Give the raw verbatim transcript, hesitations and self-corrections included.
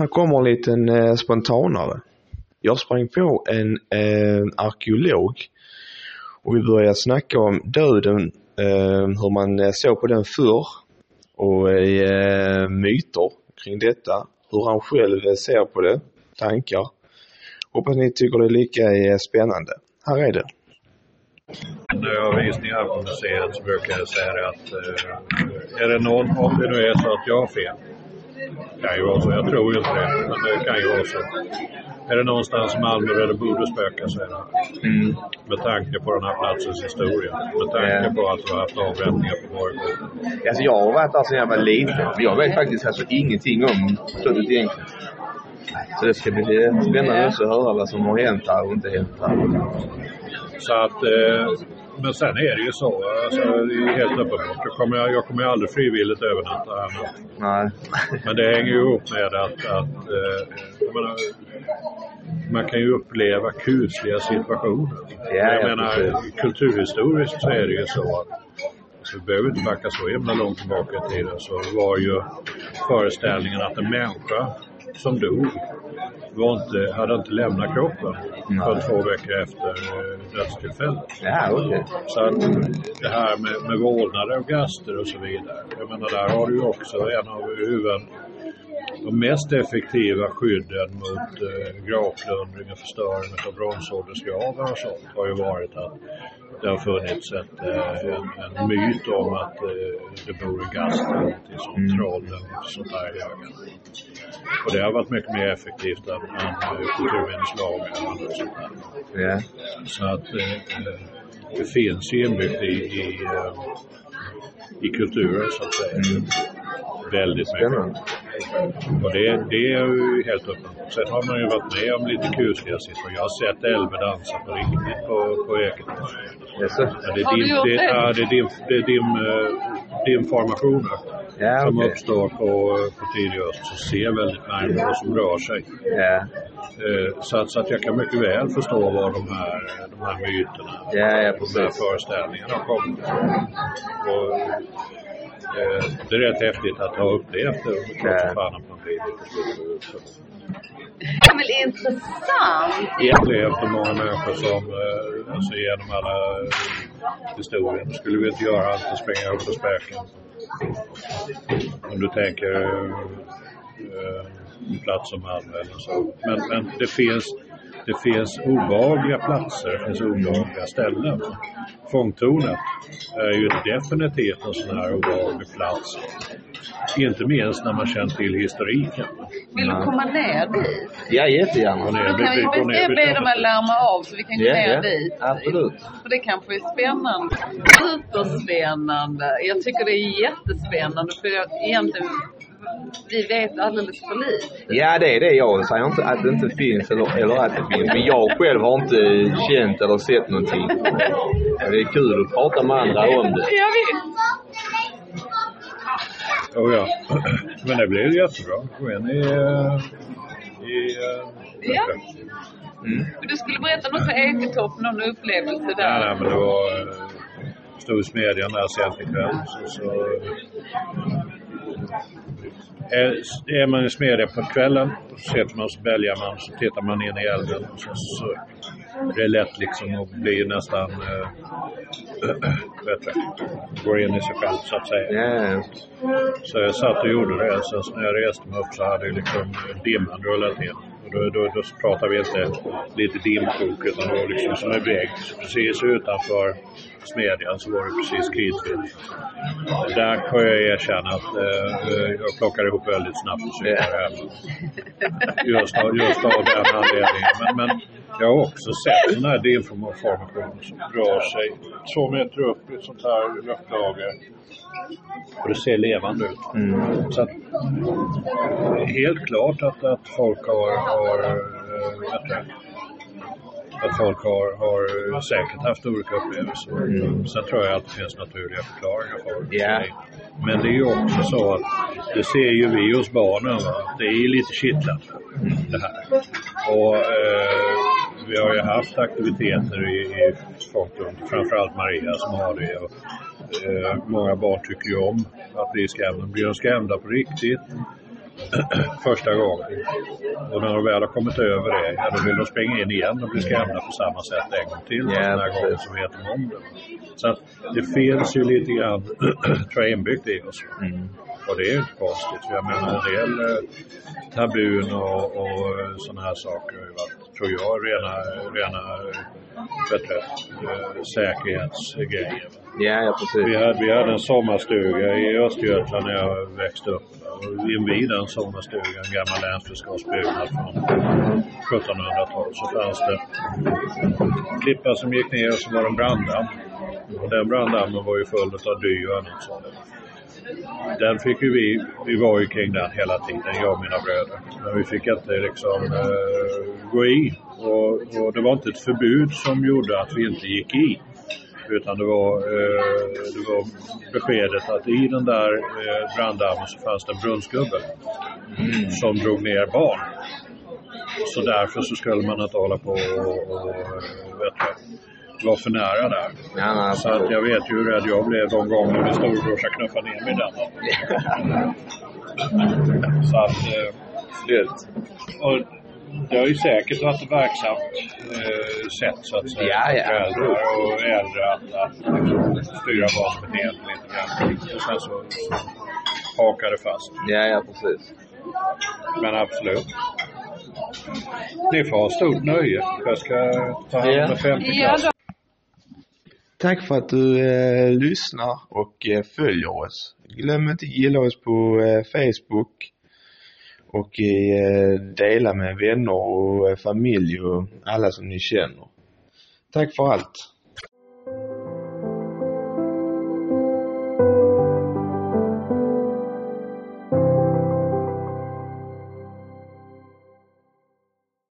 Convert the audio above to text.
kommer en liten eh, spontanare. Jag sprang på en eh, arkeolog och vi började snacka om döden, eh, hur man eh, såg på den förr och eh, myter kring detta, hur han själv ser på det, tankar. Hoppas ni tycker det är lika eh, spännande. Här är det. När jag har visningar på museet så brukar jag säga att eh, är det någon, om det nu är så att jag har fel, kan ju vara så, jag tror ju inte det, men det kan ju vara så. Är det någonstans i Malmö där det borde spöka så är det. Mm. Med tanke på den här platsens historia. Med tanke yeah. på att du har haft avrättningar på Borgård. Alltså jag har varit där sedan jag var liten. Men jag vet faktiskt alltså ingenting om slutet egentligen. Så det ska bli spännande också att höra vad som har hänt här och inte hänt här. Så att, eh, men sen är det ju så, alltså, det är helt uppenbart. Jag kommer, jag kommer aldrig frivilligt övernatta här nu. Nej. Men det hänger ju ihop med att, att eh, jag menar, man kan ju uppleva kusliga situationer. Ja, jag menar, precis. Kulturhistoriskt så är det ju så att så vi behöver inte backa så himla långt tillbaka i tiden. Så var ju föreställningen att en människa som dog var inte, hade inte lämnat kroppen för två veckor efter dödstillfället. Ja, okay. Så att det här med, med vårdnader och gaster och så vidare. Jag menar, där har du ju också en av huvuden, de mest effektiva skydden mot eh, gravplundring och förstöring av bronsåldersgravar och sånt har ju varit att det har funnits ett, eh, en, en myt om att eh, det bor en gaster till som mm. troll och sånt där i ögonen. Och det har varit mycket mer effektivt än, än kulturminneslagen och sånt där. Yeah. Så att eh, det finns ju inbyggt i, i, i kulturen så att säga. Mm. Väldigt mycket. Och det, det är ju helt öppet. Sen har man ju varit med om lite kusliga siffror. Jag har sett Elve dansa på riktigt på, på Ekenäs. Yes, ja, det är din, det, ja, det är din, det är din, din formationer yeah, som okay. uppstår på, på tidig öst. Så ser väldigt närmare och som rör sig. Yeah. Så, att, så att jag kan mycket väl förstå var de här, de här myterna yeah, yeah, de här föreställningarna kommer. Och, det är rätt häftigt att ha upplevt det. Ja. Fan att man blir lite det är väl intressant. Jag har upplevt och många människor som alltså, genom alla historier skulle vi inte göra allt och springa upp på spöken. Om du tänker äh, plats som Malmö eller så. Men, men det finns det finns obehagliga platser, det finns obehagliga ställen. Fångtornet är ju definitivt en sån här obehaglig plats. Inte minst när man känner till historiken. Vill du komma ner dit? Ja, jättegärna. Då kan vi, vi ska be dem att larma av så vi kan gå ja, ner ja. dit. Absolut. För det kanske är spännande. Superspännande. Jag tycker det är jättespännande för jag egentligen vi vet alldeles för lite. Ja, det är det jag säger inte att det inte finns eller, eller att det finns. Men jag själv har inte känt eller sett någonting. Det är kul att prata med andra om det. Jag vet. Oh, ja, men det blir jättebra. Gå in i... i ja. Mm. Du skulle berätta något för Eketopp, någon upplevelse där. Nej, nej, men det var... Stod i smedjan där sent ikväll. Så... så är man i smedjan på kvällen så sätter man så väljer man så tittar man in i elden och så, så det är lätt liksom att bli nästan äh, vet du, går in i sig själv så att säga. Yeah. Så jag satt och gjorde det, så när jag reste mig upp så hade jag liksom dimman rullat in. Och då, då, då pratar vi inte lite dimkok utan det var liksom som en vägg. Precis utanför smedjan så var det precis krigsvitt. Där kan jag erkänna att eh, jag plockade ihop väldigt snabbt och cyklade hem. Just, just av den anledningen. Men, men jag har också sett den här dimformationen som rör sig två meter upp i ett sånt här luftlager. Och det ser levande ut. Mm. Så att, helt klart att, att folk har, har äh, att folk har, har säkert haft olika upplevelser. Mm. Sen tror jag att det finns naturliga förklaringar för det. Yeah. Men det är ju också så att det ser ju vi hos barnen. Va? Det är lite kittlat det här. Och äh, vi har ju haft aktiviteter i, i Fångtorn, framförallt Maria som har det. Och, äh, många barn tycker ju om att bli skrämda. Blir de skrämda på riktigt första gången. Och när de väl har kommit över det, ja, då vill de springa in igen och bli skrämda på samma sätt en gång till. Yeah, den här gången så vet de om det. Så att det finns ju lite grann tror jag inbyggt i oss. Mm. Och det är ju inte konstigt. Jag menar en del eh, tabun och, och sådana här saker har ju varit, tror jag, rena, rena bättre, äh, säkerhetsgrejer. Ja, ja, precis. Vi hade, vi hade en sommarstuga i Östergötland när jag växte upp. Och invid den sommarstugan, en gammal länsförsvarsbyggnad från sjuttonhundratalet, så fanns det klippar som gick ner och så var det en branddamm. Och den branddammen var ju full av dy och annat sånt. Den fick ju vi, vi var ju kring den hela tiden, jag och mina bröder. Men vi fick inte liksom uh, gå i. Och, och det var inte ett förbud som gjorde att vi inte gick i. Utan det var, uh, det var beskedet att i den där uh, branddammen så fanns det en brunnsgubbe mm. som drog ner barn. Så därför så skulle man inte hålla på och, och vet du, var för nära där. Ja, så att jag vet ju hur rädd jag blev de gånger min storebrorsa knuffade ner mig den. Så att eh, slut. Och det har ju säkert varit ett verksamt eh, sätt så att säga. Ja, ja. Föräldrar och äldre att, att styra barnbeteende lite grann. Och sen så, så hakar det fast. Ja, ja, precis. Men absolut. Ni får ha stort nöje. Jag ska ta hand med femte klass. Tack för att du eh, lyssnar och eh, följer oss. Glöm inte att gilla oss på eh, Facebook och eh, dela med vänner och eh, familj och alla som ni känner. Tack för allt.